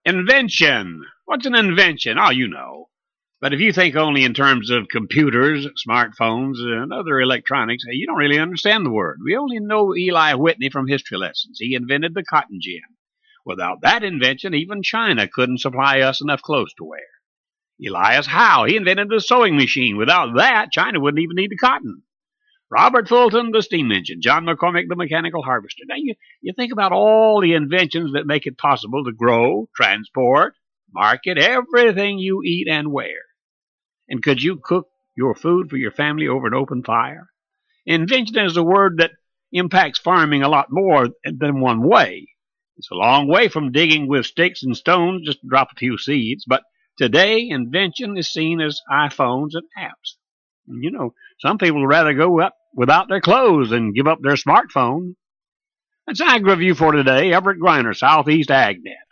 Invention. What's an invention? Oh, you know. But if you think only in terms of computers, smartphones, and other electronics, you don't really understand the word. We only know Eli Whitney from history lessons. He invented the cotton gin. Without that invention, even China couldn't supply us enough clothes to wear. Elias Howe, he invented the sewing machine. Without that, China wouldn't even need the cotton. Robert Fulton, the steam engine. John McCormick, the mechanical harvester. Now, you think about all the inventions that make it possible to grow, transport, market everything you eat and wear. And could you cook your food for your family over an open fire? Invention is a word that impacts farming a lot more than one way. It's a long way from digging with sticks and stones just to drop a few seeds, but today invention is seen as iPhones and apps. And you know, some people would rather go up without their clothes than give up their smartphone. That's Ag Review for today. Everett Griner, Southeast AgNet.